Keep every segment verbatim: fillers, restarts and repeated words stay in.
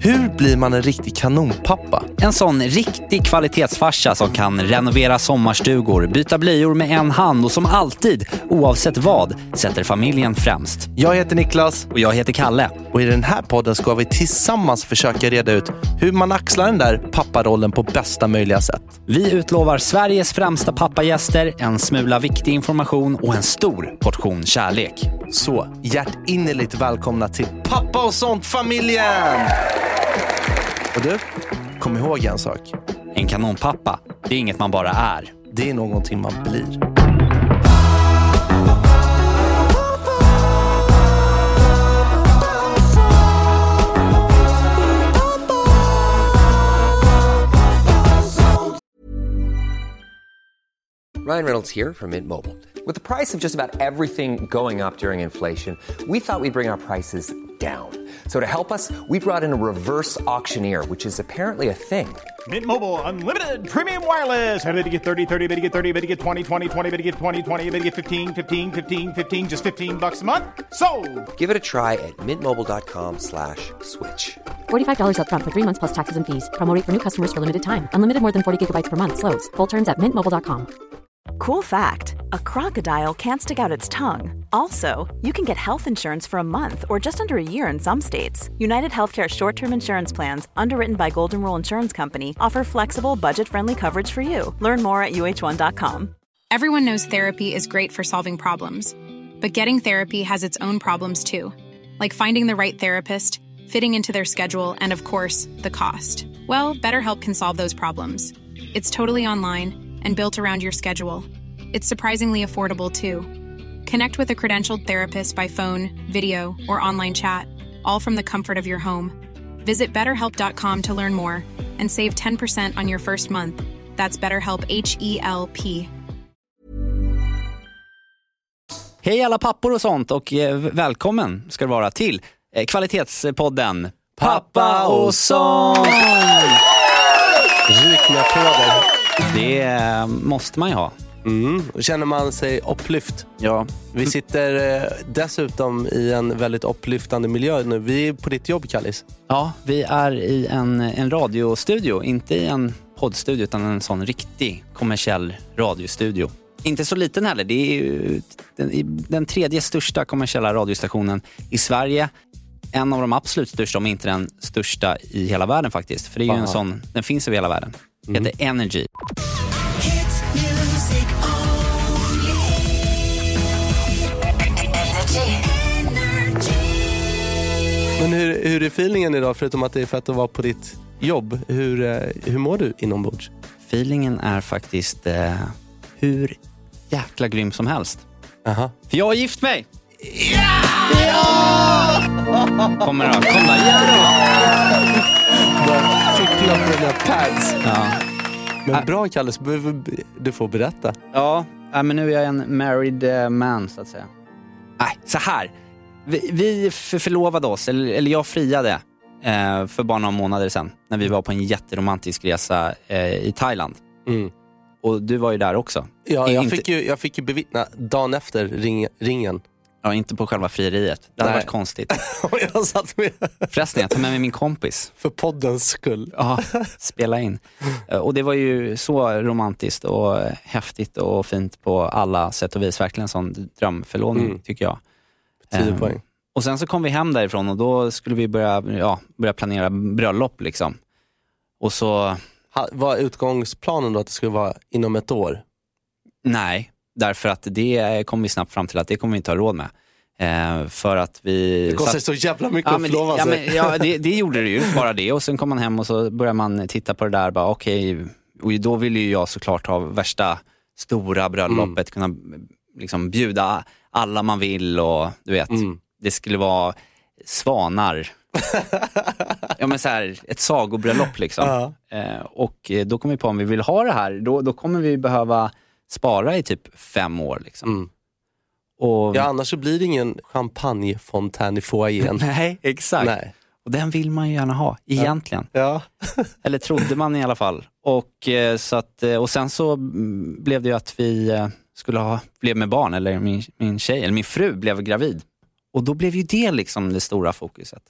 Hur blir man en riktig kanonpappa? En sån riktig kvalitetsfarsa som kan renovera sommarstugor, byta blöjor med en hand och som alltid, oavsett vad, sätter familjen främst. Jag heter Niklas. Och jag heter Kalle. Och i den här podden ska vi tillsammans försöka reda ut hur man axlar den där papparollen på bästa möjliga sätt. Vi utlovar Sveriges främsta pappagäster, en smula viktig information och en stor portion kärlek. Så hjärtinnerligt välkomna till Pappa och sånt-familjen! Och du, kom ihåg en sak. En kanonpappa, det är inget man bara är. Det är någonting man blir. Ryan Reynolds here from Mint Mobile. With the price of just about everything going up during inflation, we thought we'd bring our prices down. So to help us, we brought in a reverse auctioneer, which is apparently a thing. Mint Mobile Unlimited Premium Wireless. How to get thirty, thirty, how to get thirty, how to get twenty, twenty, twenty, how to get twenty, twenty, how to get fifteen, fifteen, fifteen, fifteen, just fifteen bucks a month? Sold! Give it a try at mintmobile.com slash switch. forty-five dollars up front for three months plus taxes and fees. Promo rate for new customers for limited time. Unlimited more than forty gigabytes per month. Slows full terms at mint mobile dot com. Cool fact, a crocodile can't stick out its tongue. Also, you can get health insurance for a month or just under a year in some states. United Healthcare short-term insurance plans, underwritten by Golden Rule Insurance Company, offer flexible, budget-friendly coverage for you. Learn more at U H one dot com. Everyone knows therapy is great for solving problems. But getting therapy has its own problems too. Like finding the right therapist, fitting into their schedule, and of course, the cost. Well, BetterHelp can solve those problems. It's totally online and built around your schedule. It's surprisingly affordable, too. Connect with a credentialed therapist by phone, video, or online chat, all from the comfort of your home. Visit better help dot com to learn more and save ten percent on your first month. That's BetterHelp, H E L P. Hej alla pappor och sånt och eh, välkommen ska det vara till eh, kvalitetspodden Pappa och sånt! Ryk med på det. Det måste man ju ha. Mm. Och känner man sig upplyft. Ja. Vi sitter eh, dessutom i en väldigt upplyftande miljö nu. Vi är på ditt jobb, Kallis. Ja, vi är i en, en radiostudio. Inte i en poddstudio utan en sån riktig kommersiell radiostudio. Inte så liten heller. Det är ju den, den tredje största kommersiella radiostationen i Sverige. En av de absolut största, om inte den största i hela världen faktiskt. För det är ju Aha. en sån, den finns över hela världen. Det mm. heter Energy. Men hur, hur är feelingen idag, förutom att det är fett att vara på ditt jobb? Hur, hur mår du inombords? Feelingen är faktiskt eh, hur jäkla grym som helst. Aha. För jag har gift mig! Ja! Ja! Kommer då, kom då. Ja! Bara fickla på dina pads. Ja. Men bra, Kalle, du får berätta. Ja, men nu är jag en married man, så att säga. Nej, så här. Vi, vi förlovade oss, eller, eller jag friade eh, för bara några månader sedan. När vi var på en jätteromantisk resa eh, i Thailand. Mm. Och du var ju där också. Ja, jag, inte... fick ju, jag fick ju bevittna dagen efter ring, ringen. Ja, inte på själva frieriet. Det hade Nej. varit konstigt. jag satt med. Förresten, jag tog med mig min kompis. För poddens skull. Ja, spela in. Och det var ju så romantiskt och häftigt och fint på alla sätt och vis. Verkligen en sån drömförlovning, mm. tycker jag. tio poäng. Och sen så kom vi hem därifrån och då skulle vi börja, ja, börja planera bröllop liksom. Och så... Ha, var utgångsplanen då att det skulle vara inom ett år? Nej, därför att det kom vi snabbt fram till att det kommer vi inte ha råd med. Eh, för att vi... Det kostar så jävla mycket ja, att förlova ja, sig. Men, ja, det, det gjorde det ju, bara det. Och sen kom man hem och så börjar man titta på det där. Bara, okej, och då ville ju jag såklart ha värsta stora bröllopet. Mm. Kunna liksom bjuda alla man vill och du vet, mm. det skulle vara svanar. Ja, men så här, ett sagobröllop liksom. Uh-huh. eh, och då kommer vi på om vi vill ha det här, då, då kommer vi behöva spara i typ fem år liksom. Mm. Och... Ja, annars så blir det ingen champagnefontän i foajén. Nej, exakt. Nej. Och den vill man ju gärna ha, egentligen. Ja. Eller trodde man i alla fall. Och, eh, så att, och sen så blev det ju att vi eh, skulle ha, blev med barn, eller min, min tjej, eller min fru blev gravid. Och då blev ju det liksom det stora fokuset.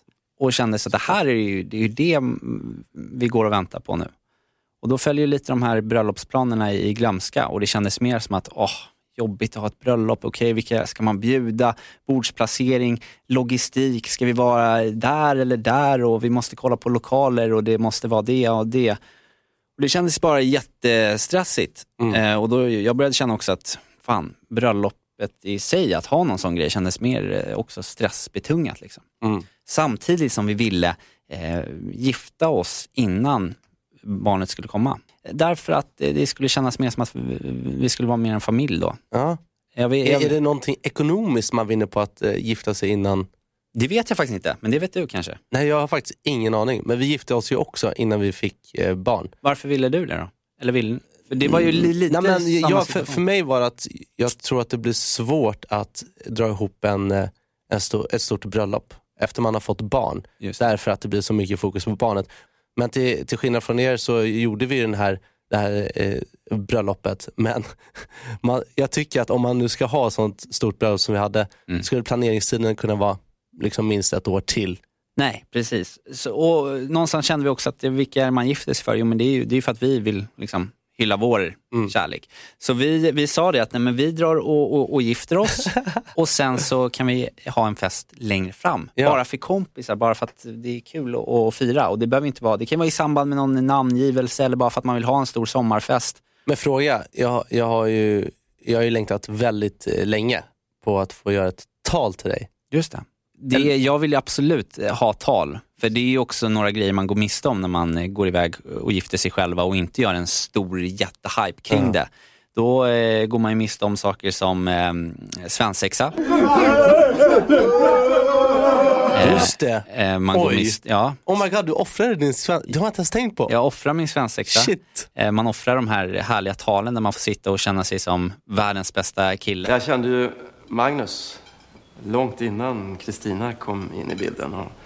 och kände så att det här är ju det, är ju det vi går och väntar på nu. Och då följer lite de här bröllopsplanerna i, i glömska och det kändes mer som att åh, jobbigt att ha ett bröllop, okej, okay, vilka ska man bjuda, bordsplacering, logistik, ska vi vara där eller där och vi måste kolla på lokaler och det måste vara det och det. Och det kändes bara jättestressigt. Mm. Eh, och då jag började känna också att fan, bröllopet i sig, att ha någon sån grej kändes mer eh, också stressbetungat liksom. Mm. Samtidigt som vi ville eh, gifta oss innan barnet skulle komma. Därför att det skulle kännas mer som att vi skulle vara mer en familj då. Ja. Jag vet, jag... Är det någonting ekonomiskt man vinner på att uh, gifta sig innan? Det vet jag faktiskt inte, men det vet du kanske. Nej, jag har faktiskt ingen aning. Men vi gifte oss ju också innan vi fick uh, barn. Varför ville du det då? Eller vill... För det var ju li- lite Nej, men samma jag, för, för mig var det att jag tror att det blir svårt att dra ihop en, en stor, ett stort bröllop efter man har fått barn. Just. Därför att det blir så mycket fokus på barnet. Men till, till skillnad från er så gjorde vi den här, det här eh, bröllopet. Men man, jag tycker att om man nu ska ha sånt stort bröllop som vi hade, mm. skulle planeringstiden kunna vara liksom minst ett år till. Nej, precis. Så, och någonstans kände vi också att vilka är man gifter sig för? Jo, men det är ju det är för att vi vill liksom hylla vår mm. kärlek. Så vi, vi sa det att nej, men vi drar och, och, och gifter oss och sen så kan vi ha en fest längre fram. Ja. Bara för kompisar, bara för att det är kul att, att fira. Och det behöver inte vara, det kan vara i samband med någon namngivelse eller bara för att man vill ha en stor sommarfest. Men fråga, jag, jag har ju jag har ju längtat väldigt länge på att få göra ett tal till dig. Just det. Det är, jag vill absolut ha tal. För det är ju också några grejer man går miste om när man går iväg och gifter sig själva och inte gör en stor jättehype kring mm. det. Då eh, går man ju miste om saker som eh, svensexa. Just det. Eh, man går miste, ja. Oh my god, du offrade din svensexa. Det har jag inte ens tänkt på. Jag offrar min svensexa. Shit. Eh, man offrar de här härliga talen där man får sitta och känna sig som världens bästa kille. Jag kände ju Magnus långt innan Kristina kom in i bilden. Och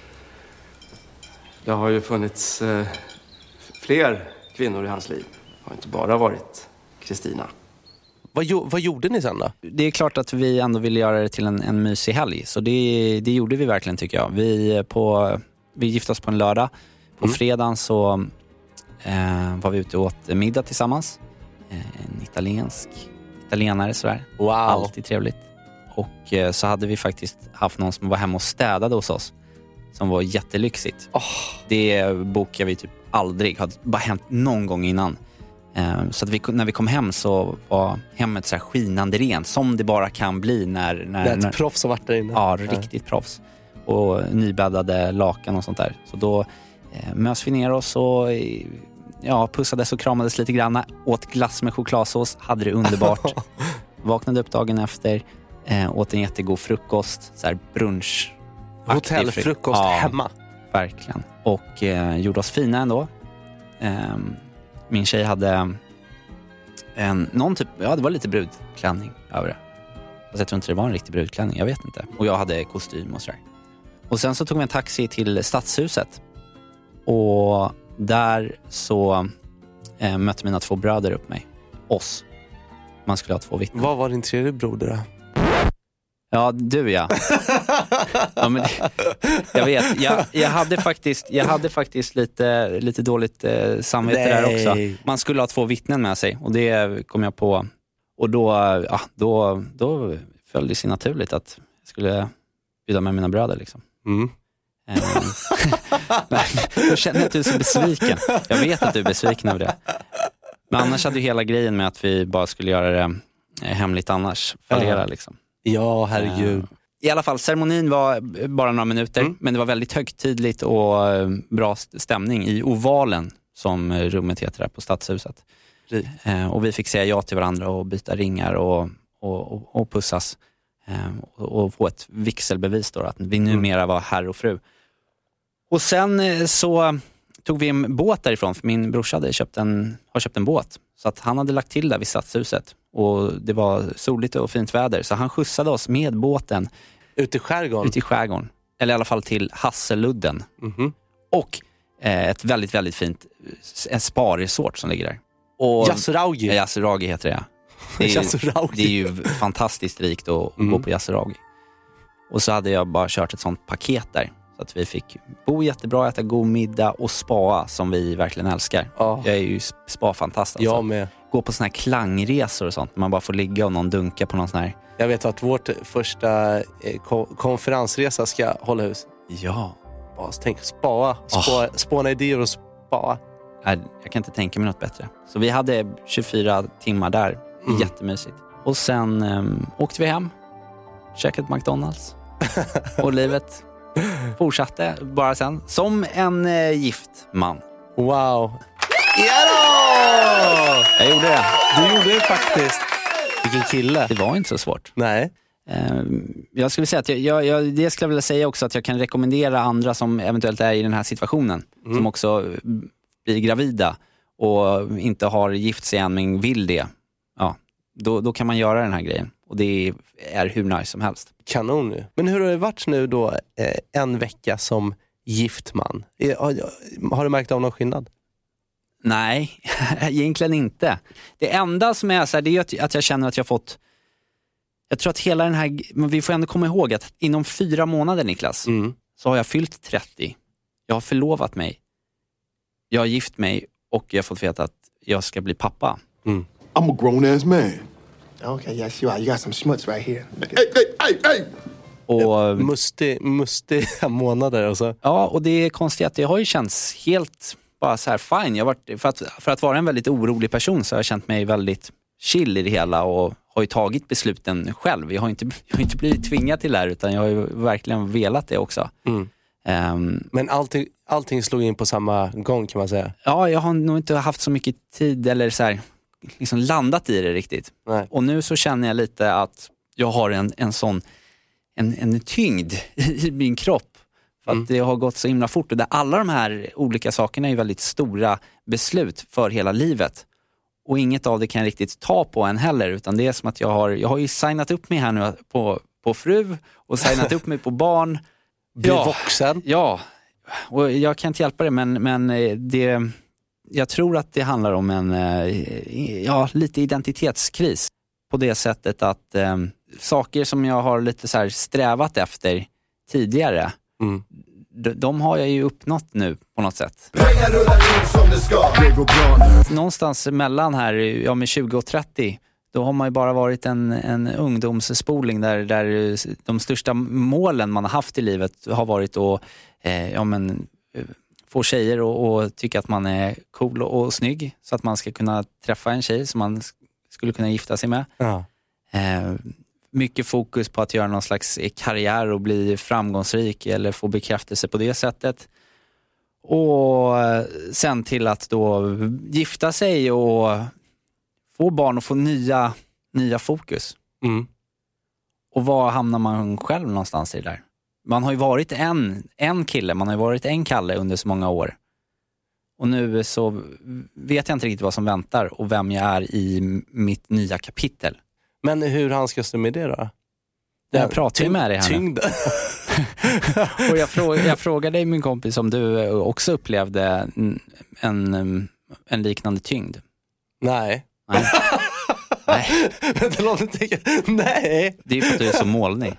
det har ju funnits eh, fler kvinnor i hans liv. Det har inte bara varit Kristina. Vad, vad gjorde ni sen då? Det är klart att vi ändå ville göra det till en, en mysig helg. Så det, det gjorde vi verkligen tycker jag. Vi, på, vi gifte oss på en lördag. På mm. fredagen så eh, var vi ute och åt middag tillsammans. Eh, en italiensk italienare sådär. Wow. Alltid trevligt. Och eh, så hade vi faktiskt haft någon som var hemma och städade hos oss. Som var jättelyxigt. Oh. Det bokade vi typ aldrig. Hade bara hänt någon gång innan. Eh, så att vi, när vi kom hem så var hemmet så här skinande rent. Som det bara kan bli när... när det är ett när, proffs som varit där inne. Ja, riktigt proffs. Och nybäddade lakan och sånt där. Så då eh, mös vi ner oss och ja, pussades och kramades lite grann. Åt glass med chokladsås. Hade det underbart. Vaknade upp dagen efter. Eh, åt en jättegod frukost. Så här brunch. Hotellfrukost ja, hemma. Verkligen. Och eh, gjorde oss fina ändå. Eh, min tjej hade en, någon typ, ja det var lite brudklänning över det. Fast jag tror inte det var en riktig brudklänning, jag vet inte. Och jag hade kostym och sådär. Och sen så tog vi en taxi till Stadshuset. Och där så eh, mötte mina två bröder upp mig. Oss. Man skulle ha två vittnen. Vad var din tredje broder då? Ja, du ja. Ja men, jag vet, jag, jag, hade faktiskt, jag hade faktiskt lite, lite dåligt eh, samvete Nej. där också. Man skulle ha två vittnen med sig och det kom jag på. Och då, ja, då, då föll det sig naturligt att jag skulle bjuda med mina bröder liksom. Mm. Men, jag känner att du är så besviken. Jag vet att du är besviken över det. Men annars hade ju hela grejen med att vi bara skulle göra det hemligt annars fallera ja. liksom. Ja, herregud. I alla fall, ceremonin var bara några minuter. Mm. Men det var väldigt högtidligt och bra stämning i Ovalen, som rummet heter där på Stadshuset. Mm. Och vi fick säga ja till varandra och byta ringar och, och, och pussas. Och, och få ett vigselbevis då, att vi numera var herr och fru. Och sen så tog vi en båt därifrån, för min brorsa hade köpt en, har köpt en båt. Så att han hade lagt till där vid Stadshuset. Och det var soligt och fint väder. Så han skjutsade oss med båten Ut i skärgården? Ut i skärgården. Eller i alla fall till Hasseludden. Mm-hmm. Och eh, ett väldigt, väldigt fint en spa-resort som ligger där. Och Yasuragi? Ja, Yasuragi heter det. Det är, ju, det är ju fantastiskt rikt att mm. gå på Yasuragi. Och så hade jag bara kört ett sånt paket där. Så att vi fick bo jättebra, äta god middag och spa som vi verkligen älskar. Oh. Jag är ju spa-fantast. Alltså. Jag med. Gå på såna här klangresor och sånt. Man bara får ligga och någon dunka på någon sån här. Jag vet att vårt första eh, ko- konferensresa ska hålla hus. Ja. Bara tänk, spa, spa, oh. spåna idéer och spa. Jag, jag kan inte tänka mig något bättre. Så vi hade tjugofyra timmar där. Mm. Jättemysigt. Och sen um, åkte vi hem. Käkade McDonalds. Och livet fortsatte bara sen. Som en eh, gift man. Wow. Ja då! Jag gjorde det. Du gjorde det faktiskt. Vilken kille. Det var inte så svårt. Nej. Um, jag skulle säga att jag, jag, jag, det skulle jag vilja säga också att jag kan rekommendera andra som eventuellt är i den här situationen. Mm. Som också blir gravida och inte har gift sig än men vill det. Ja, då, då kan man göra den här grejen. Och det är hur nice som helst. Kanon nu. Men hur har det varit nu då eh, en vecka som gift man? Eh, har, har du märkt av någon skillnad? Nej, egentligen inte. Det enda som är så här, det är att, att jag känner att jag fått... Jag tror att hela den här... Men vi får ändå komma ihåg att inom fyra månader, Niklas, mm. så har jag fyllt trettio. Jag har förlovat mig. Jag har gift mig och jag har fått veta att jag ska bli pappa. Mm. I'm a grown-ass man. Okay, yes, you are. You got some schmutz right here. Hey, hey, hey, hey! Och, mustig, mustiga månader och så. Ja, och det är konstigt att det har ju känts helt bara så här fine. Jag har varit, för, att, för att vara en väldigt orolig person så har jag känt mig väldigt chill i det hela och har ju tagit besluten själv. Jag har inte, jag har inte blivit tvingad till det här utan jag har ju verkligen velat det också. Mm. Um, Men allting, allting slog in på samma gång kan man säga. Ja, jag har nog inte haft så mycket tid eller så här, liksom landat i det riktigt. Nej. Och nu så känner jag lite att jag har en, en sån en, en tyngd i min kropp. För mm. att det har gått så himla fort. Och där alla de här olika sakerna är väldigt stora beslut för hela livet. Och inget av det kan jag riktigt ta på en heller. Utan det är som att jag har, jag har ju signat upp mig här nu på, på fru. Och signat upp mig på barn. Bli ja, vuxen. Ja, och jag kan inte hjälpa det. Men, men det, jag tror att det handlar om en ja, lite identitetskris. På det sättet att eh, saker som jag har lite så här strävat efter tidigare. Mm. De, de har jag ju uppnått nu på något sätt. Någonstans mellan här, ja med tjugo och trettio, då har man ju bara varit en, en ungdomsspoling där, där de största målen man har haft i livet har varit att eh, ja, men, få tjejer och, och tycka att man är cool och, och snygg så att man ska kunna träffa en tjej som man skulle kunna gifta sig med. Ja. Eh, mycket fokus på att göra någon slags karriär och bli framgångsrik eller få bekräftelse på det sättet. Och sen till att då gifta sig och få barn och få nya, nya fokus. Mm. Och var hamnar man själv någonstans i det där? Man har ju varit en, en kille, man har ju varit en Kalle under så många år. Och nu så vet jag inte riktigt vad som väntar och vem jag är i mitt nya kapitel. Men hur handskas du med det då? Den jag pratar ju med dig här tyngd. Och jag, fråg, jag frågade dig min kompis om du också upplevde en, en, en liknande tyngd. Nej. Nej. Nej. Vänta, låt mig tänka. Nej. Det är ju för att du är så målning.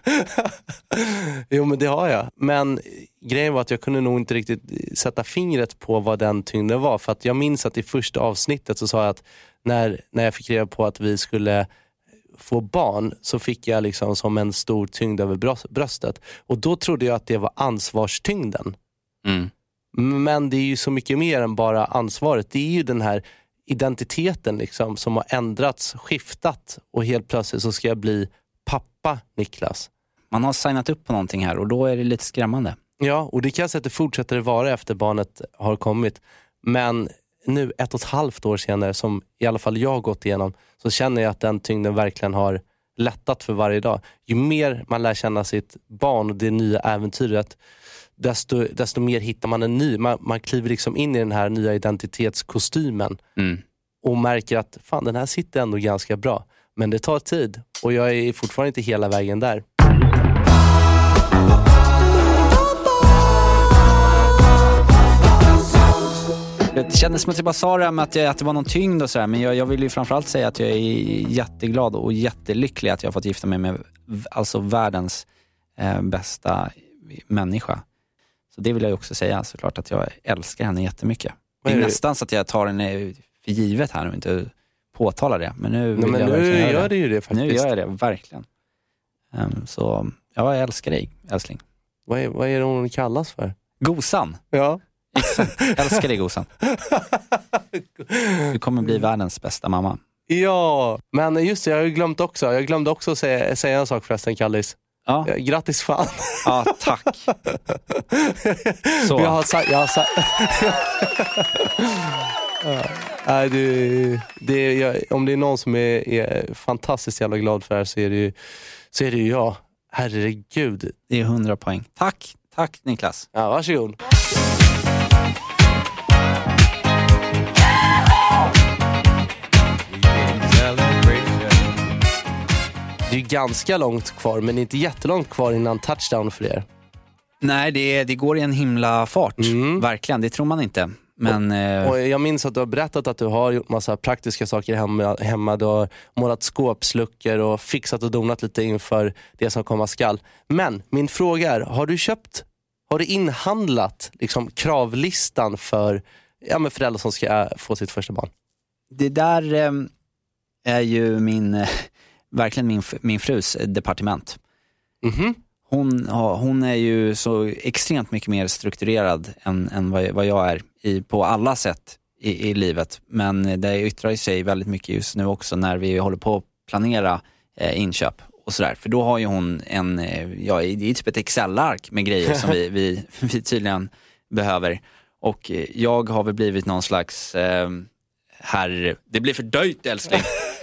Jo, men det har jag. Men grejen var att jag kunde nog inte riktigt sätta fingret på vad den tyngden var. För att jag minns att i första avsnittet så sa jag att när, när jag fick reda på att vi skulle få barn så fick jag liksom som en stor tyngd över bröstet. Och då trodde jag att det var ansvarstyngden. Mm. Men det är ju så mycket mer än bara ansvaret. Det är ju den här identiteten liksom som har ändrats, skiftat och helt plötsligt så ska jag bli pappa, Niklas. Man har signat upp på någonting här och då är det lite skrämmande. Ja, och det kan jag säga att det fortsätter vara efter barnet har kommit. Men nu ett och ett halvt år senare som i alla fall jag har gått igenom så känner jag att den tyngden verkligen har lättat för varje dag. Ju mer man lär känna sitt barn och det nya äventyret desto, desto mer hittar man en ny. Man, man kliver liksom in i den här nya identitetskostymen mm. och märker att fan, den här sitter ändå ganska bra. Men det tar tid och jag är fortfarande inte hela vägen där. Det kändes som att jag bara sa det med att, jag, att det var någon tyngd och sådär. Men jag, jag vill ju framförallt säga att jag är jätteglad och jättelycklig att jag har fått gifta mig med alltså världens eh, bästa människa. Så det vill jag också säga, såklart att jag älskar henne jättemycket. Det är, är nästan det? Så att jag tar henne för givet här och inte påtalar det. Men nu, Nej, men jag nu gör det. det ju det faktiskt. Nu gör jag det, verkligen. Um, så ja, jag älskar dig, älskling. Vad är, vad är det hon kallas för? Gosan. Ja. Exakt, älskar dig Gosan. Du kommer bli världens bästa mamma. Ja, men just det, jag har ju glömt också. Jag glömde också att säga, säga en sak förresten, Kallis. Ja. Grattis fan. Ja, tack. Så. Jag har sagt... Jag har sagt... ja. Nej, det, det, jag, om det är någon som är, är fantastiskt jävla glad för det här så är det ju, så är det ju jag. Herregud. Det är hundra poäng. Tack, tack Niklas. Ja, varsågod. Det är ju ganska långt kvar, men inte jättelångt kvar innan touchdown för er. Nej, det, det går i en himla fart. Mm. Verkligen, det tror man inte. Men, och, eh... och jag minns att du har berättat att du har gjort massa praktiska saker hemma. hemma. Du har målat skåpsluckor och fixat och donat lite inför det som komma skall. Men min fråga är, har du köpt, har du inhandlat liksom, kravlistan för, ja, med föräldrar som ska få sitt första barn? Det där eh, är ju min, eh, verkligen min, min frus departement. Mhm. Hon, hon är ju så extremt mycket mer strukturerad än, än vad, vad jag är i, på alla sätt i, i livet. Men det yttrar sig väldigt mycket just nu också när vi håller på att planera eh, inköp och sådär. För då har ju hon en, eh, ja, det är typ ett Excel-ark med grejer som vi, vi, vi tydligen behöver. Och jag har väl blivit någon slags eh, herr, det blir för dyrt älskling.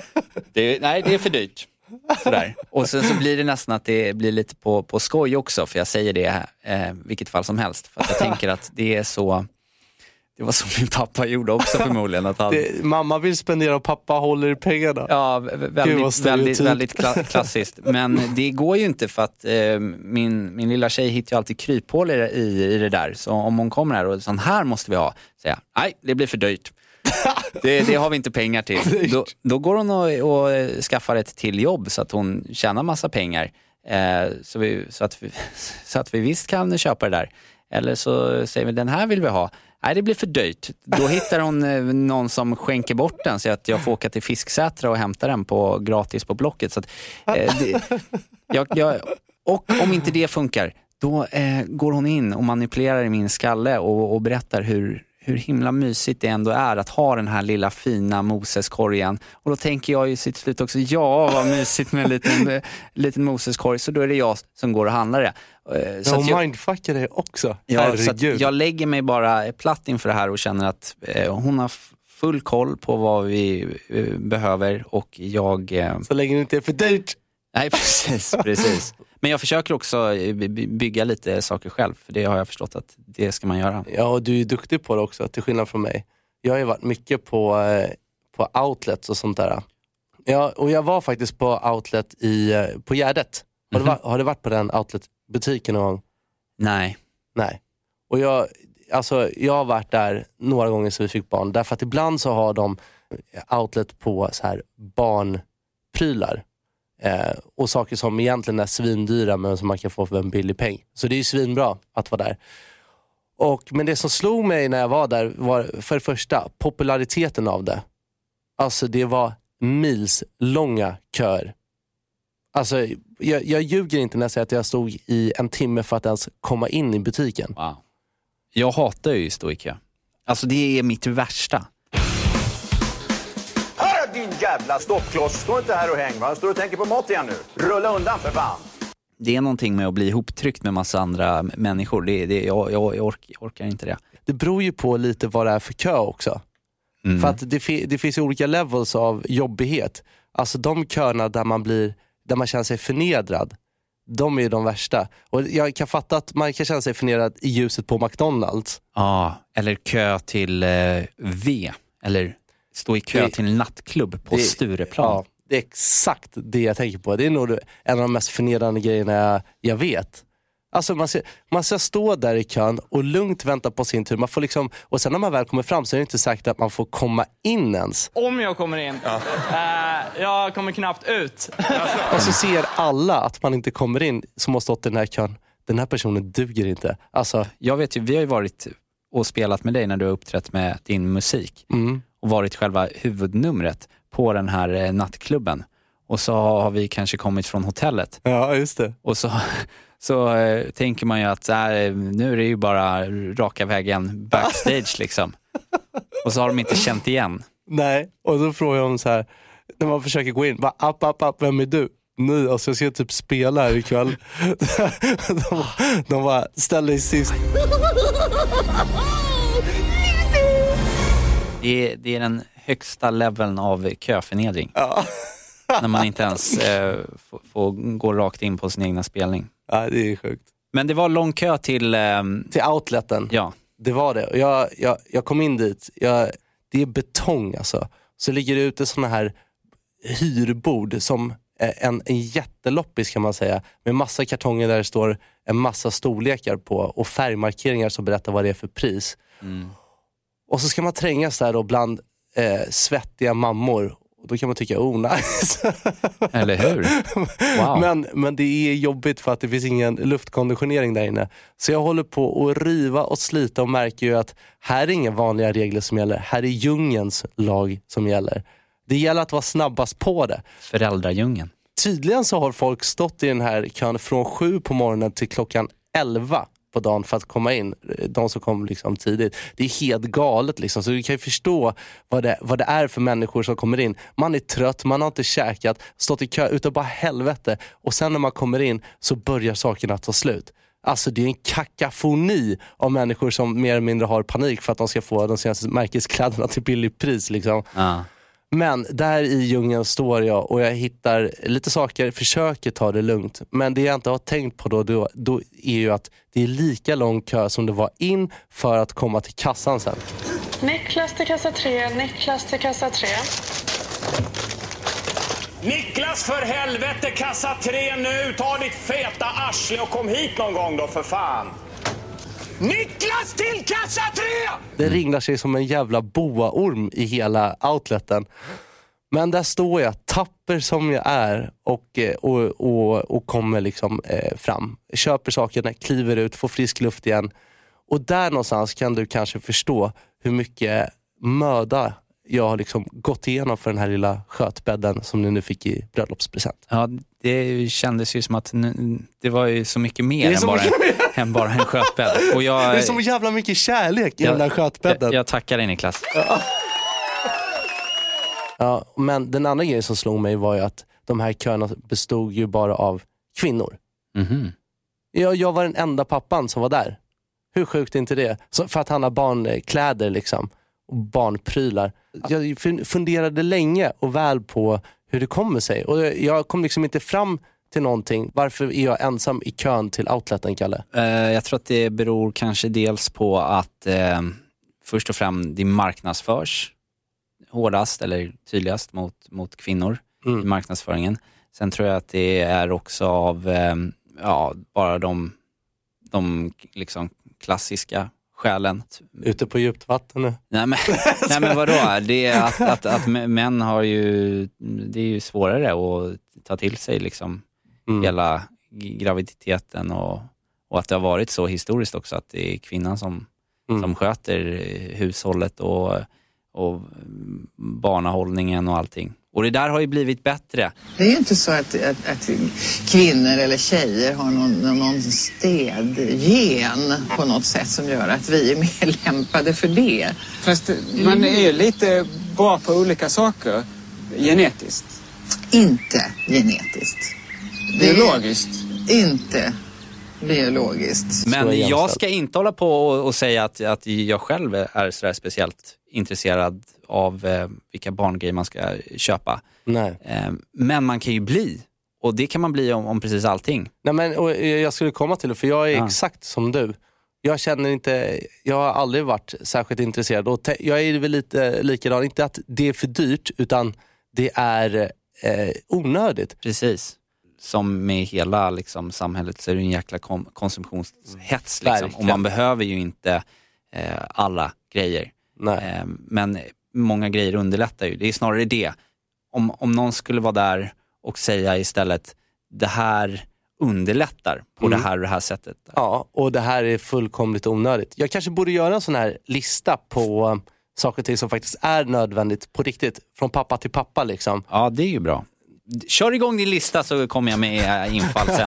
Det, nej, det är för dyrt. Sådär. Och sen så blir det nästan att det blir lite på, på skoj också, för jag säger det här, eh, vilket fall som helst, för att jag tänker att det är så, det var så min pappa gjorde också förmodligen, att han... det, mamma vill spendera och pappa håller i pengarna. Ja, väldigt, väldigt, väldigt kla- klassiskt, men det går ju inte för att eh, min, min lilla tjej hittar ju alltid kryphål i, i, i det där, så om hon kommer här och sån här måste vi ha, säger jag, nej, det blir för dyrt. Det, det har vi inte pengar till. Då, då går hon och, och skaffar ett till jobb så att hon tjänar massa pengar. Eh, så, vi, så, att vi, så att vi visst kan köpa det där. Eller så säger vi, den här vill vi ha. Nej, det blir för dyrt. Då hittar hon eh, någon som skänker bort den så att jag får åka till Fisksätra och hämta den på, gratis på Blocket. Så att, eh, det, jag, jag, och om inte det funkar, då eh, går hon in och manipulerar i min skalle och, och berättar hur hur himla mysigt det ändå är att ha den här lilla fina Moseskorgen. Och då tänker jag ju sitt slut också, ja vad mysigt med en liten, liten Moseskorg, så då är det jag som går och handlar det. Så ja, jag mindfuckar det också. Ja, så att jag lägger mig bara platt inför det här och känner att eh, hon har full koll på vad vi eh, behöver och jag... Eh... Så länge det inte är för dyrt. Nej, precis, precis. Men jag försöker också bygga lite saker själv, för det har jag förstått att det ska man göra. Ja, och du är duktig på det också, till skillnad från mig. Jag har ju varit mycket på, på outlets och sånt där. Ja, och jag var faktiskt på outlet i, på Gärdet. Har, mm-hmm. du, har du varit på den outlet-butiken någon gång? Nej. Nej. Och jag, alltså, jag har varit där några gånger så vi fick barn. Därför att ibland så har de outlet på så här barnprylar. Eh, och saker som egentligen är svindyra men som man kan få för en billig peng. Så det är ju svinbra att vara där. Och, men det som slog mig när jag var där var för det första populariteten av det. Alltså det var mils långa köer. Alltså jag, jag ljuger inte när jag säger att jag stod i en timme för att ens komma in i butiken. Wow. Jag hatar ju stå i kö. Alltså det är mitt värsta. Din jävla stoppkloss, stå inte här och häng, va? Står och tänker på mat igen nu. Rulla undan för fan. Det är någonting med att bli ihoptryckt med massa andra människor. Det, det, jag, jag, jag, ork, jag orkar inte det. Det beror ju på lite vad det är för kö också. Mm. För att det, det finns ju olika levels av jobbighet. Alltså de köerna där man blir, där man känner sig förnedrad, de är ju de värsta. Och jag kan fatta att man kan känna sig förnedrad i ljuset på McDonalds. Ja, eller kö till eh, V. Eller stå i kö det, till en nattklubb på det, Stureplan. Ja, det är exakt det jag tänker på. Det är nog en av de mest förnedrande grejerna jag, jag vet. Alltså man ska, man ska stå där i kön och lugnt vänta på sin tur. Man får liksom, och sen när man väl kommer fram så är det inte säkert att man får komma in ens. Om jag kommer in. Ja. Uh, jag kommer knappt ut. Och så ser alla att man inte kommer in som har stått i den här kön den här personen duger inte. Alltså, jag vet ju, vi har ju varit och spelat med dig när du har uppträtt med din musik. Mm. Och varit själva huvudnumret på den här eh, nattklubben. Och så har vi kanske kommit från hotellet. Ja, just det. Och så, så eh, tänker man ju att äh, nu är det ju bara raka vägen backstage liksom. Och så har de inte känt igen. Nej, och så frågar jag om så här, när man försöker gå in, bara app, app, app, vem är du? Nu, alltså jag ska typ spela här ikväll. de, de bara, ställ dig sist. Det är, det är den högsta leveln av köförnedring. Ja. När man inte ens eh, får, får gå rakt in på sin egna spelning. Ja, det är sjukt. Men det var lång kö till... Eh, till outleten. Ja. Det var det. Och jag, jag, jag kom in dit. Jag, det är betong alltså. Så ligger det ute såna här hyrbord som en, en jätteloppis kan man säga. Med massa kartonger där det står en massa storlekar på. Och färgmarkeringar som berättar vad det är för pris. Mm. Och så ska man trängas där då bland eh, svettiga mammor. Och då kan man tycka, oh nice. Eller hur? Wow. Men, men det är jobbigt för att det finns ingen luftkonditionering där inne. Så jag håller på att riva och slita och märker ju att här är inga vanliga regler som gäller. Här är djungens lag som gäller. Det gäller att vara snabbast på det. Föräldradjungeln. Tydligen så har folk stått i den här kön från sju på morgonen till klockan elva på dagen för att komma in. De som kom liksom tidigt. Det är helt galet liksom. Så du kan ju förstå vad det, vad det är för människor som kommer in. Man är trött, man har inte käkat, stått i kö utav bara helvete. Och sen när man kommer in så börjar sakerna ta slut. Alltså det är en kakafoni av människor som mer eller mindre har panik för att de ska få de senaste märkeskläderna till billig pris liksom. Ja. Men där i djungeln står jag och jag hittar lite saker, försöker ta det lugnt. Men det jag inte har tänkt på då, då, då är ju att det är lika lång kö som det var in för att komma till kassan sen. Niklas till kassa tre, Niklas till kassa tre. Niklas för helvete, kassa tre nu! Ta ditt feta arsle och kom hit någon gång då för fan! Niklas till kassa tre! Det ringlar sig som en jävla boaorm i hela outleten. Men där står jag, tapper som jag är och, och, och, och kommer liksom eh, fram. Köper sakerna, kliver ut, får frisk luft igen. Och där någonstans kan du kanske förstå hur mycket möda jag har liksom gått igenom för den här lilla skötbädden som ni nu fick i bröllopspresent. Ja, det kändes ju som att nu, det var ju så mycket mer, än bara, en, än bara en skötbädd. Och jag, det är så jävla mycket kärlek i jag, den där skötbädden. Jag, jag tackar dig, Niklas. Ja. Ja, men den andra grejen som slog mig var ju att de här köerna bestod ju bara av kvinnor. Mm-hmm. Jag, jag var den enda pappan som var där. Hur sjukt är inte det? Så för att han har barnkläder liksom. Och barnprylar. Jag funderade länge och väl på hur det kommer sig. Och jag kom liksom inte fram till någonting. Varför är jag ensam i kön till outleten, Kalle? Uh, jag tror att det beror kanske dels på att uh, först och främst det marknadsförs hårdast eller tydligast mot, mot kvinnor mm. i marknadsföringen. Sen tror jag att det är också av um, ja, bara de, de liksom klassiska skälen. Ute på djupt vatten nu. Nej men, nej, men vadå? Det är att, att, att män har ju, det är ju svårare att ta till sig liksom mm. hela graviditeten och, och att det har varit så historiskt också att det är kvinnan som, mm. som sköter hushållet och, och barnahållningen och allting. Och det där har ju blivit bättre. Det är ju inte så att, att, att kvinnor eller tjejer har någon, någon städgen på något sätt som gör att vi är mer lämpade för det. Fast man är lite bra på olika saker genetiskt. Inte genetiskt. Biologiskt. Inte biologiskt. Men jag ska inte hålla på och, och säga att, att jag själv är så där speciellt intresserad av eh, vilka barngrejer man ska köpa. Nej. Eh, men man kan ju bli. Och det kan man bli om, om precis allting. Nej, men och jag skulle komma till det, för jag är ja. exakt som du. Jag känner inte, jag har aldrig varit särskilt intresserad. Och te, jag är väl lite likadan. Inte att det är för dyrt, utan det är eh, onödigt. Precis. Som med hela liksom, samhället så är det en jäkla kom- konsumtionshets. Liksom. Och man behöver ju inte eh, alla grejer. Nej. Eh, men många grejer underlättar ju. Det är snarare det. Om, om någon skulle vara där och säga istället det här underlättar på mm. det här och det här sättet. Ja, och det här är fullkomligt onödigt. Jag kanske borde göra en sån här lista på saker och ting som faktiskt är nödvändigt på riktigt. Från pappa till pappa liksom. Ja, det är ju bra. Kör igång din lista så kommer jag med infall sen.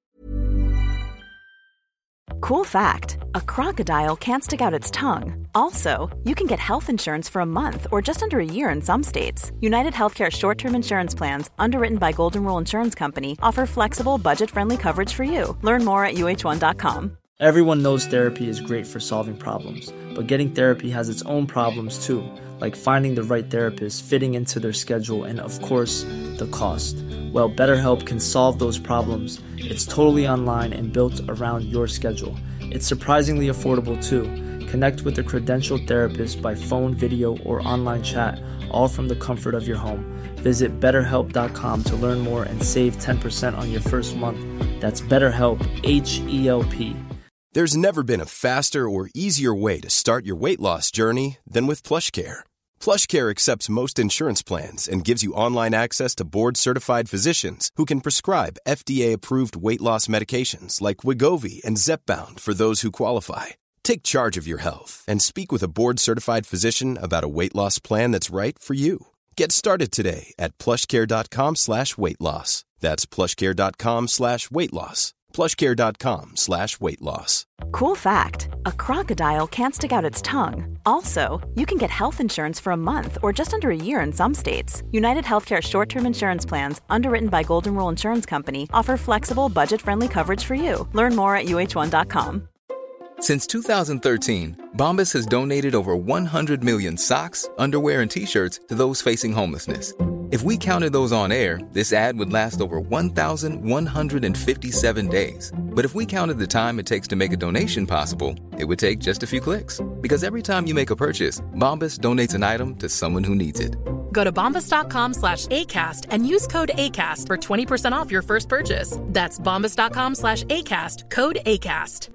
Cool fact, a crocodile can't stick out its tongue. Also, you can get health insurance for a month or just under a year in some states. United Healthcare short-term insurance plans, underwritten by Golden Rule Insurance Company, offer flexible, budget-friendly coverage for you. Learn more at U H one dot com. Everyone knows therapy is great for solving problems, but getting therapy has its own problems too, like finding the right therapist, fitting into their schedule, and of course, the cost. Well, BetterHelp can solve those problems. It's totally online and built around your schedule. It's surprisingly affordable too. Connect with a credentialed therapist by phone, video, or online chat, all from the comfort of your home. Visit better help dot com to learn more and save ten percent on your first month. That's BetterHelp, H E L P. There's never been a faster or easier way to start your weight loss journey than with PlushCare. PlushCare accepts most insurance plans and gives you online access to board-certified physicians who can prescribe F D A-approved weight loss medications like Wegovy and Zepbound for those who qualify. Take charge of your health and speak with a board-certified physician about a weight loss plan that's right for you. Get started today at plushcare.com slash weight loss. That's plushcare.com slash weight loss. plushcare.com slash weight loss. Cool fact, a crocodile can't stick out its tongue. Also, you can get health insurance for a month or just under a year in some states. United Healthcare short-term insurance plans, underwritten by Golden Rule Insurance Company, offer flexible, budget-friendly coverage for you. Learn more at U H one dot com. Since two thousand thirteen, Bombas has donated over one hundred million socks, underwear, and T-shirts to those facing homelessness. If we counted those on air, this ad would last over one thousand one hundred fifty-seven days. But if we counted the time it takes to make a donation possible, it would take just a few clicks. Because every time you make a purchase, Bombas donates an item to someone who needs it. Go to bombas.com slash ACAST and use code ACAST for twenty percent off your first purchase. That's bombas.com slash ACAST, code ACAST.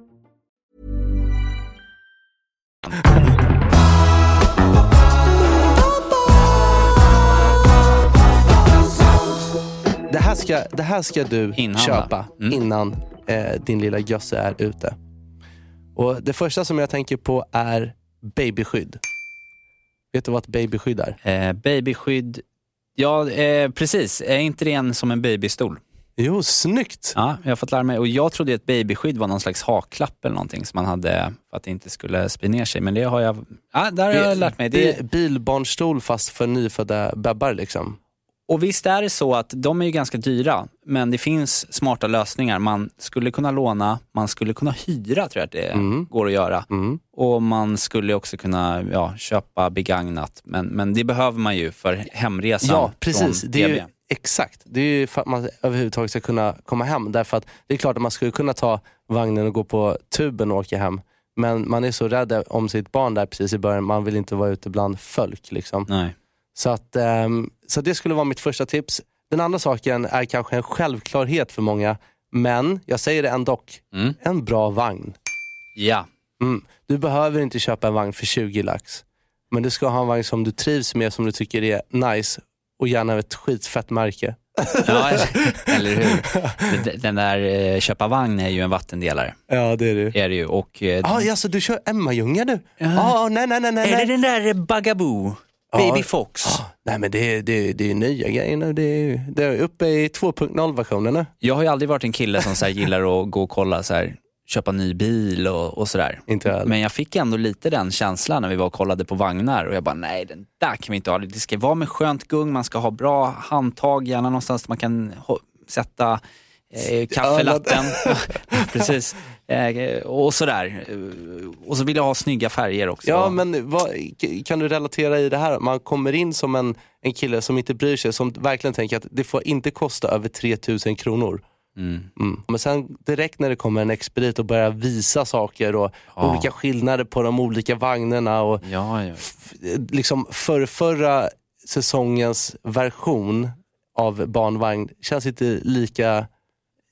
Det här ska, det här ska du Inhandla. köpa mm. innan eh, din lilla gösse är ute. Och det första som jag tänker på är babyskydd. Vet du vad ett babyskydd är? Eh, babyskydd, ja eh, precis. Är inte det en som en babystol? Jo, snyggt. Ja, jag har fått lära mig. Och jag trodde att babyskydd var någon slags haklapp eller någonting som man hade för att det inte skulle springa ner sig. Men det har jag, ja, där har jag lärt mig. Det är bilbarnstol fast för nyfödda bebbar liksom. Och visst är det så att de är ju ganska dyra, men det finns smarta lösningar. Man skulle kunna låna, man skulle kunna hyra, tror jag att det mm. går att göra. Mm. Och man skulle också kunna ja, köpa begagnat, men, men det behöver man ju för hemresan. Ja, precis. Det är ju, exakt. Det är ju för att man överhuvudtaget ska kunna komma hem. Därför att det är klart att man skulle kunna ta vagnen och gå på tuben och åka hem. Men man är så rädd om sitt barn där precis i början. Man vill inte vara ute bland folk liksom. Nej. Så, att, um, så det skulle vara mitt första tips. Den andra saken är kanske en självklarhet för många. Men jag säger det ändå. Mm. En bra vagn. Ja. Mm. Du behöver inte köpa en vagn för tjugo lax. Men du ska ha en vagn som du trivs med, som du tycker är nice. Och gärna ett skitfett märke. Ja, eller hur? Den där köpa vagn är ju en vattendelare. Ja, det är det. Är det ju. Och, ah, ja, så du kör Emma-Ljunga du? Ja, ah, nej, nej, nej, nej. Är det den där Bugaboo? Baby Fox. Ah, nej, men det är, det är, det är nya grejer nu. Det är, det är uppe i två punkt noll-versionen nu. Jag har ju aldrig varit en kille som så här gillar att gå och kolla så här, köpa ny bil och, och sådär. Inte men jag fick ändå lite den känslan när vi var och kollade på vagnar. Och jag bara, nej, den där kan vi inte ha. Det ska vara med skönt gung, man ska ha bra handtag, gärna någonstans där man kan ho- sätta eh, kaffelatten. Precis. Eh, och sådär. Och så vill jag ha snygga färger också. Ja, men vad, kan du relatera i det här? Man kommer in som en, en kille som inte bryr sig, som verkligen tänker att det får inte kosta över tre tusen kronor. Mm. Mm. Men sen direkt när det kommer en expedit och börjar visa saker och ja. olika skillnader på de olika vagnarna och ja, ja. F- liksom för förra säsongens version av barnvagn känns inte lika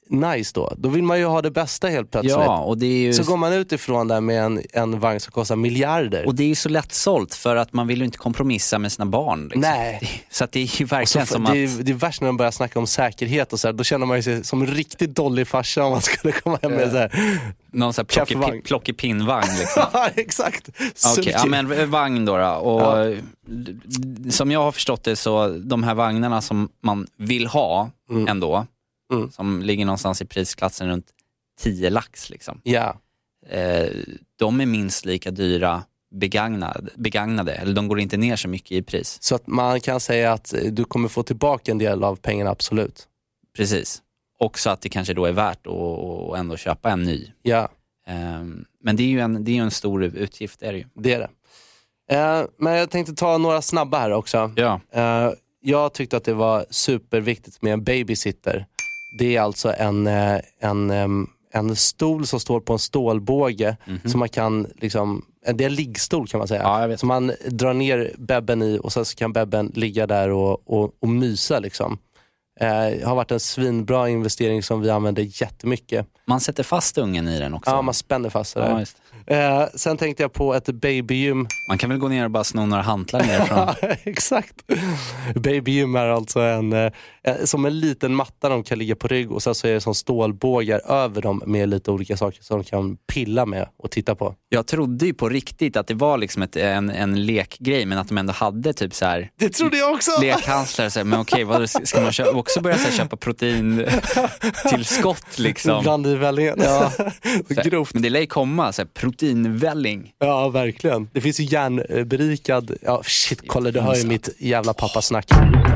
nice då. Då vill man ju ha det bästa helt plötsligt. Ja, och det är ju... Så går man utifrån där med en, en vagn som kostar miljarder. Och det är ju så lättsålt för att man vill ju inte kompromissa med sina barn. Liksom. Nej. Så att det är ju verkligen så, som det är, att... Det är värst när de börjar snacka om säkerhet och så här. Då känner man ju sig som en riktigt dålig farsa om man skulle komma hem med så här. Någon sån här plockepin, plockepinvagn liksom. Ja, exakt. Okej, okay, ja men vagn då, då. Och ja. Som jag har förstått det så de här vagnarna som man vill ha mm. ändå mm. som ligger någonstans i prisklassen runt tio lax liksom. Ja. Eh, de är minst lika dyra begagnade, begagnade eller de går inte ner så mycket i pris. Så att man kan säga att du kommer få tillbaka en del av pengarna, absolut. Precis. Också att det kanske då är värt att, att ändå köpa en ny. Ja. Eh, men det är ju en, det är ju en stor utgift, är det ju. Det är det. Eh, men jag tänkte ta några snabba här också. Ja. Eh, jag tyckte att det var superviktigt med en babysitter. Det är alltså en, en, en stol som står på en stålbåge mm-hmm. som man kan liksom, det är en liggstol kan man säga. Ja, jag vet. Så man drar ner bebben i och sen så kan bebben ligga där och, och, och mysa liksom. Eh, har varit en svinbra investering som vi använder jättemycket. Man sätter fast ungen i den också. Ja, man spänner fast det. Ja, just. Eh, sen tänkte jag på ett babygym. Man kan väl gå ner och bara sno några hantlar nerifrån. Ja, exakt. Babygym är alltså en, eh, som en liten matta de kan ligga på rygg och sen så är det som stålbågar över dem med lite olika saker som de kan pilla med och titta på. Jag trodde ju på riktigt att det var liksom ett, en, en lekgrej men att de ändå hade typ så här. Det trodde jag också. Lekhandlar så här, men okej, vad ska man köpa? också börja så här, köpa protein tillskott liksom. Bland i vällingen. Ja. Grovt. Men det lär ju komma så här, proteinvälling. Ja, verkligen. Det finns ju järnberikad. Ja, shit, kolla, du hör ju mitt jävla pappasnack.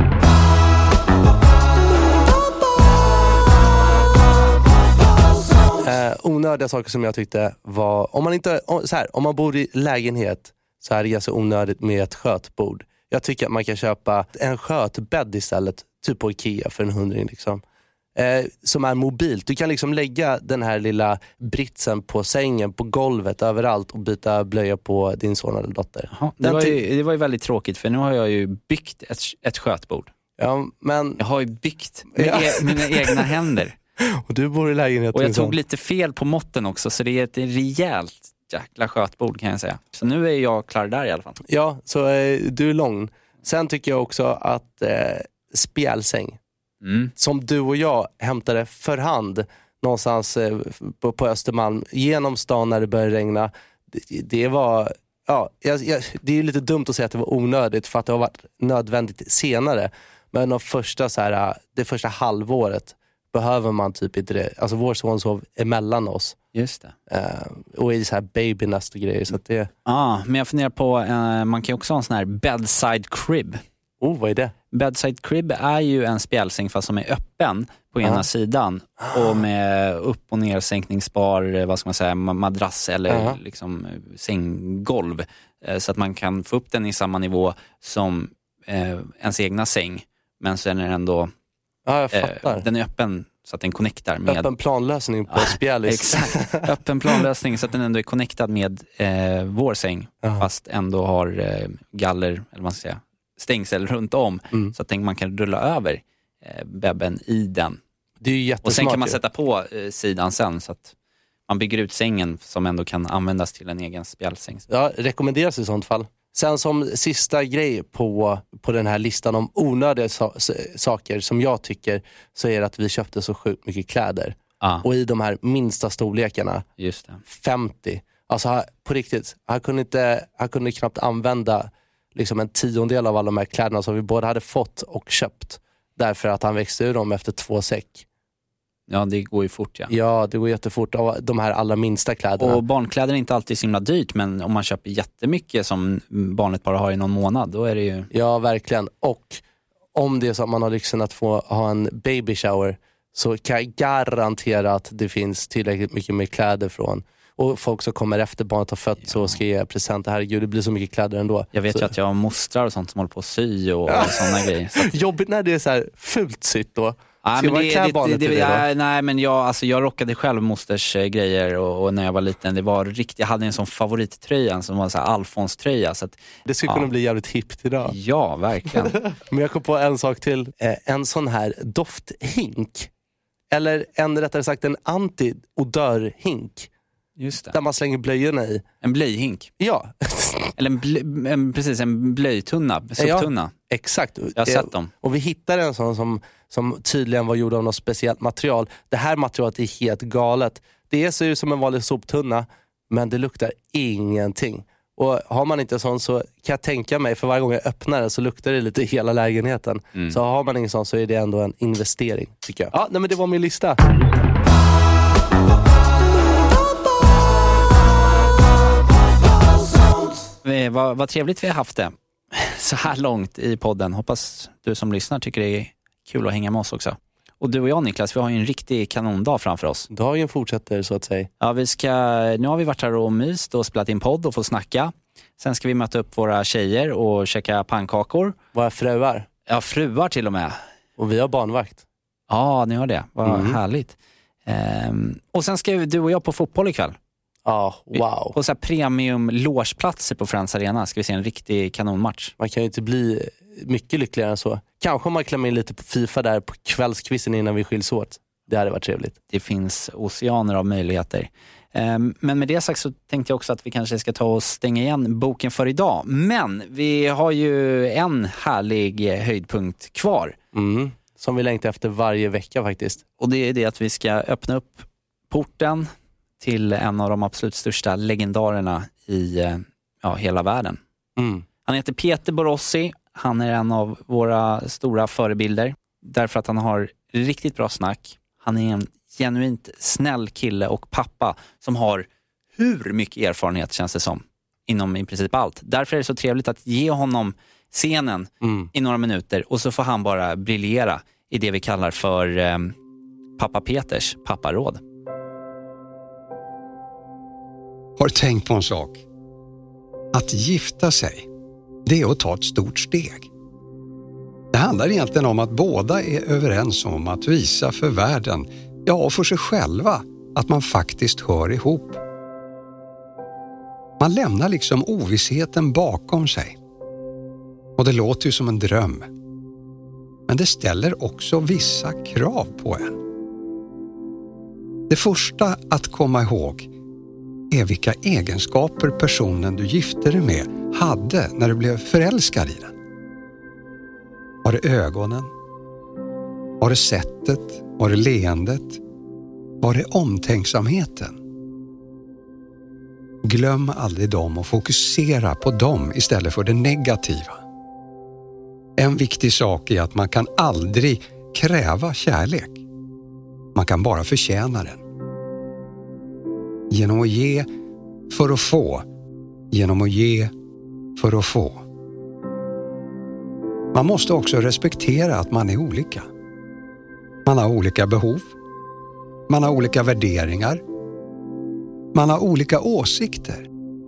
Eh, onödiga saker som jag tyckte var, om man inte, så här, om man bor i lägenhet så är det ganska onödigt med ett skötbord. Jag tycker att man kan köpa en skötbädd istället, typ på Ikea för en hundring liksom. Eh, som är mobilt. Du kan liksom lägga den här lilla britsen på sängen, på golvet, överallt och byta blöja på din son eller dotter. Aha, det, var ju, det var ju väldigt tråkigt för nu har jag ju byggt ett, ett skötbord. Ja, men... Jag har ju byggt med ja. e- mina egna händer. Och du bor i lägenhet. Och jag tog lite fel på måtten också så det är ett rejält jäkla skötbord kan jag säga. Så nu är jag klar där i alla fall. Ja, så eh, du är lång. Sen tycker jag också att eh, spjälsäng mm. som du och jag hämtade för hand någonstans eh, på, på Östermalm genom stan när det började regna. Det, det var ja, jag, jag, det är lite dumt att säga att det var onödigt för att det har varit nödvändigt senare. Men de första, så här, det första halvåret behöver man typ inte det. Alltså vår son sov emellan oss. Just det. Uh, och i så här babynest och grejer. Så att det... Ja, ah, men jag funderar på, uh, man kan ju också ha en sån här bedside crib. Oh, vad är det? Bedside crib är ju en spjälsäng fast som är öppen på uh-huh. ena sidan. Och med upp- och nersänkningsbar, vad ska man säga, madrass eller uh-huh. liksom sänggolv. Uh, så att man kan få upp den i samma nivå som uh, ens egna säng. Men så är den ändå... Ja, jag fattar. Eh, den är öppen så att den connectar med... Öppen planlösning på ja, spjällis. Exakt. Öppen planlösning så att den ändå är connectad med eh, vår säng. Uh-huh. Fast ändå har eh, galler, eller vad man ska säga, stängsel runt om. Mm. Så att man kan rulla över eh, bebben i den. Det är ju jättesmart. Och sen kan man sätta på eh, sidan sen så att man bygger ut sängen som ändå kan användas till en egen spjälsäng. Ja, rekommenderas i sånt fall. Sen som sista grej på, på den här listan om onödiga so- saker som jag tycker, så är det att vi köpte så sjukt mycket kläder. Ah. Och i de här minsta storlekarna. Just det. femtio. Alltså på riktigt, han kunde, inte, han kunde knappt använda liksom en tiondel av alla de här kläderna som vi både hade fått och köpt. Därför att han växte ur dem efter två säck. Ja, det går ju fort, ja. Ja, det går jättefort av de här allra minsta kläderna. Och barnkläder är inte alltid så himla dyrt, men om man köper jättemycket som barnet bara har i någon månad, då är det ju... Ja, verkligen. Och om det är så att man har lyxen att få ha en baby shower, så kan jag garantera att det finns tillräckligt mycket mer kläder från. Och folk som kommer efter barnet har fött, ja, så ska ge presenter. Herregud, det blir så mycket kläder ändå. Jag vet så. ju att jag har mostrar och sånt som håller på att sy och, ja. och sådana grejer. Så att... Jobbigt när det är så här fult sytt då. Ja, men det, det, det, det, det ja, nej, men jag, alltså, jag rockade själv mosters eh, grejer och, och när jag var liten, det var riktigt, jag hade en sån favorittröja som var så här Alfons-tröja. Så att, det skulle ja. kunna bli jävligt hippt idag. Ja, verkligen. Men jag kom på en sak till. Eh, en sån här dofthink. Eller en, rättare sagt, en anti-odörhink. Just det. Där man slänger blöjorna i. En blöjhink? Ja. Eller en, blö, en, precis, en blöjtunna, soptunna. Ja, exakt. Jag har sett dem. Och vi hittade en sån som, som tydligen var gjord av något speciellt material. Det här materialet är helt galet. Det ser ut som en vanlig soptunna, men det luktar ingenting. Och har man inte sån så kan jag tänka mig, för varje gång jag öppnar den så luktar det lite i hela lägenheten. Mm. Så har man ingen sån så är det ändå en investering, tycker jag. Ja, nej, men det var min lista. Vad, vad trevligt vi har haft det så här långt i podden. Hoppas du som lyssnar tycker det är kul att hänga med oss också. Och du och jag, Niklas, vi har ju en riktig kanondag framför oss. Dagen fortsätter, så att säga. Ja, vi ska, nu har vi varit här och myst och spelat in podd och få snacka. Sen ska vi möta upp våra tjejer och käka pannkakor. Våra fruar. Ja, fruar till och med. Och vi har barnvakt. Ja, ni har det. Vad mm. härligt. Ehm, och sen ska du och jag på fotboll ikväll. Ja, oh, wow. På så här premium låsplatser på Friends Arena ska vi se en riktig kanonmatch. Man kan ju inte bli mycket lyckligare än så. Kanske om man klämmer in lite på FIFA där på kvällskvisten innan vi skiljs åt. Det hade varit trevligt. Det finns oceaner av möjligheter. Um, men med det sagt så tänkte jag också att vi kanske ska ta och stänga igen boken för idag. Men vi har ju en härlig höjdpunkt kvar. Mm, som vi längtar efter varje vecka faktiskt. Och det är det att vi ska öppna upp porten till en av de absolut största legendarerna i ja, hela världen. Mm. Han heter Peter Borossi. Han är en av våra stora förebilder. Därför att han har riktigt bra snack. Han är en genuint snäll kille och pappa som har hur mycket erfarenhet, känns det som, inom i princip allt. Därför är det så trevligt att ge honom scenen mm. i några minuter och så får han bara briljera i det vi kallar för eh, pappa Peters papparåd. Har tänkt på en sak. Att gifta sig, det är att ta ett stort steg. Det handlar egentligen om att båda är överens om att visa för världen, ja och för sig själva, att man faktiskt hör ihop. Man lämnar liksom ovissheten bakom sig. Och det låter ju som en dröm. Men det ställer också vissa krav på en. Det första att komma ihåg är vilka egenskaper personen du gifte dig med hade när du blev förälskad i den. Var det ögonen? Var det sättet? Var det leendet? Var det omtänksamheten? Glöm aldrig dem och fokusera på dem istället för det negativa. En viktig sak är att man kan aldrig kräva kärlek. Man kan bara förtjäna den. Genom att ge för att få. Genom att ge för att få. Man måste också respektera att man är olika. Man har olika behov. Man har olika värderingar. Man har olika åsikter.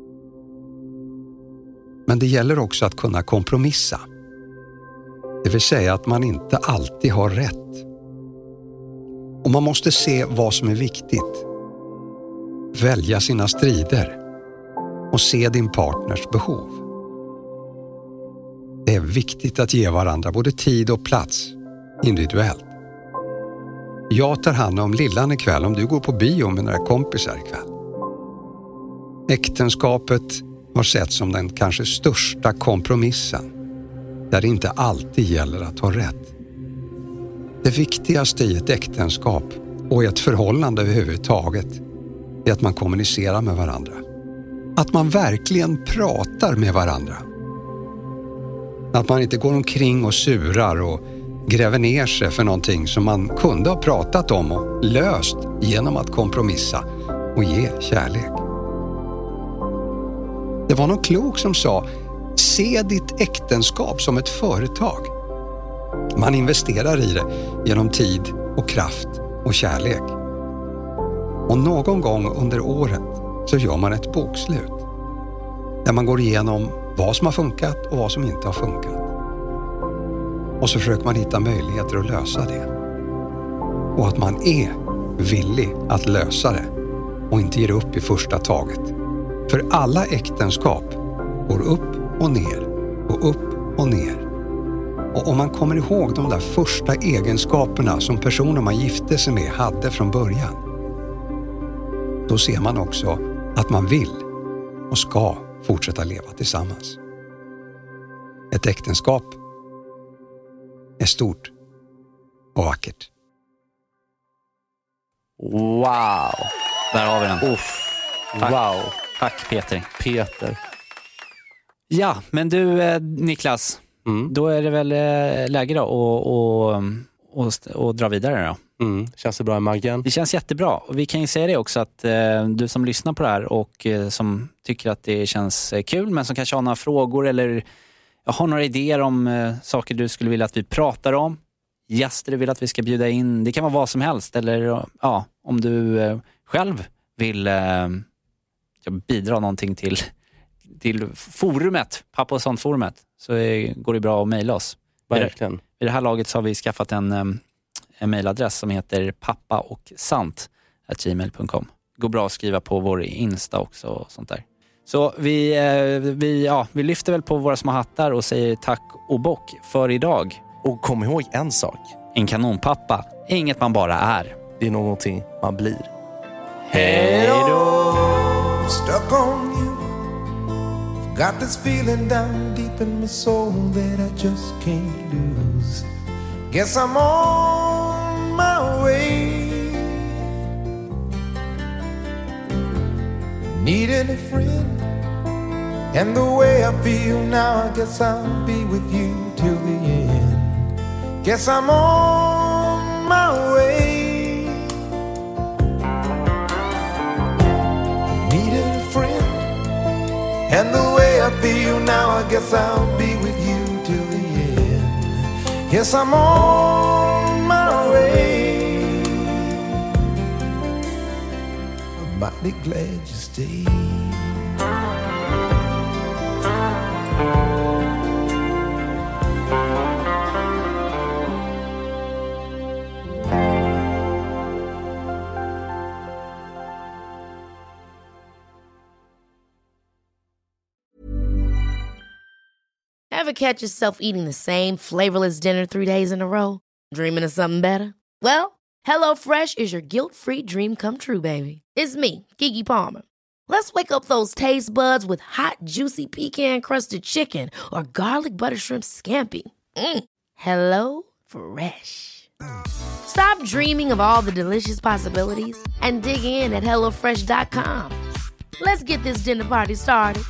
Men det gäller också att kunna kompromissa. Det vill säga att man inte alltid har rätt. Och man måste se vad som är viktigt. Välja sina strider. Och se din partners behov. Det är viktigt att ge varandra både tid och plats individuellt. Jag tar hand om lillan ikväll om du går på bio med några kompisar ikväll. Äktenskapet har sett som den kanske största kompromissen. Där det inte alltid gäller att ha rätt. Det viktigaste i ett äktenskap och i ett förhållande överhuvudtaget är att man kommunicerar med varandra. Att man verkligen pratar med varandra. Att man inte går omkring och surar och gräver ner sig för någonting som man kunde ha pratat om och löst genom att kompromissa och ge kärlek. Det var någon klok som sa: se ditt äktenskap som ett företag. Man investerar i det genom tid och kraft och kärlek. Och någon gång under året så gör man ett bokslut. Där man går igenom vad som har funkat och vad som inte har funkat. Och så försöker man hitta möjligheter att lösa det. Och att man är villig att lösa det och inte ger upp i första taget. För alla äktenskap går upp och ner och upp och ner. Och om man kommer ihåg de där första egenskaperna som personer man gifte sig med hade från början, då ser man också att man vill och ska fortsätta leva tillsammans. Ett äktenskap är stort och vackert. Wow! Där har vi den. Uff. Tack. Wow. Tack Peter. Peter. Ja, men du eh, Niklas, mm. då är det väl eh, läge då och, och, och, och dra vidare då. Mm. Känns det bra i magen? Det känns jättebra. Och vi kan ju säga det också att eh, du som lyssnar på det här och eh, som tycker att det känns eh, kul, men som kanske har några frågor eller har några idéer om eh, saker du skulle vilja att vi pratar om, gäster du vill att vi ska bjuda in. Det kan vara vad som helst, eller ja, om du eh, själv vill eh, bidra någonting till, till forumet, Pappa och sånt-forumet, så är, går det bra att mejla oss. Verkligen. I det här laget så har vi skaffat en, en mejladress som heter pappa och sant at gmail punkt com. Går bra att skriva på vår Insta också och sånt där. Så vi, vi, ja, vi lyfter väl på våra små hattar och säger tack och bock för idag. Och kom ihåg en sak. En kanonpappa, inget man bara är. Det är någonting man blir. Hej då! Stuck on you. Got this feeling down deep in my soul that I just can't lose. Guess I'm on my way. Needing a friend. And the way I feel now, I guess I'll be with you till the end. Guess I'm on my way. Needing a friend. And the way I feel now, I guess I'll be with you till the end. Yes, I'm on my way. I'm mighty glad you stayed. Ever catch yourself eating the same flavorless dinner three days in a row? Dreaming of something better? Well, HelloFresh is your guilt-free dream come true, baby. It's me, Keke Palmer. Let's wake up those taste buds with hot, juicy pecan-crusted chicken or garlic butter shrimp scampi. Mm. Hello Fresh. Stop dreaming of all the delicious possibilities and dig in at hello fresh dot com. Let's get this dinner party started.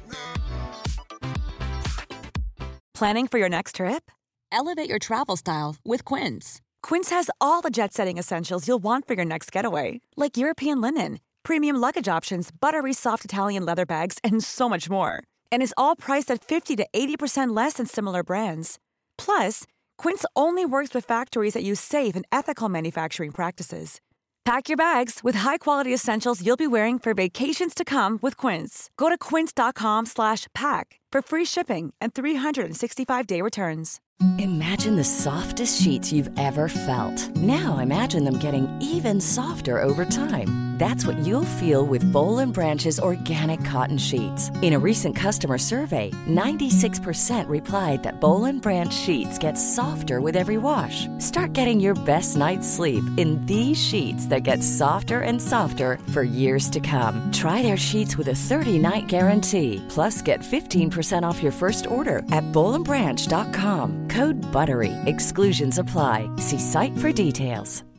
Planning for your next trip? Elevate your travel style with Quince. Quince has all the jet-setting essentials you'll want for your next getaway, like European linen, premium luggage options, buttery soft Italian leather bags, and so much more. And is all priced at fifty to eighty percent less than similar brands. Plus, Quince only works with factories that use safe and ethical manufacturing practices. Pack your bags with high-quality essentials you'll be wearing for vacations to come with Quince. Go to quince dot com slash pack for free shipping and three sixty-five day returns. Imagine the softest sheets you've ever felt. Now imagine them getting even softer over time. That's what you'll feel with Boll and Branch's organic cotton sheets. In a recent customer survey, ninety-six percent replied that Boll and Branch sheets get softer with every wash. Start getting your best night's sleep in these sheets that get softer and softer for years to come. Try their sheets with a thirty-night guarantee. Plus, get fifteen percent off your first order at boll and branch dot com. Code BUTTERY. Exclusions apply. See site for details.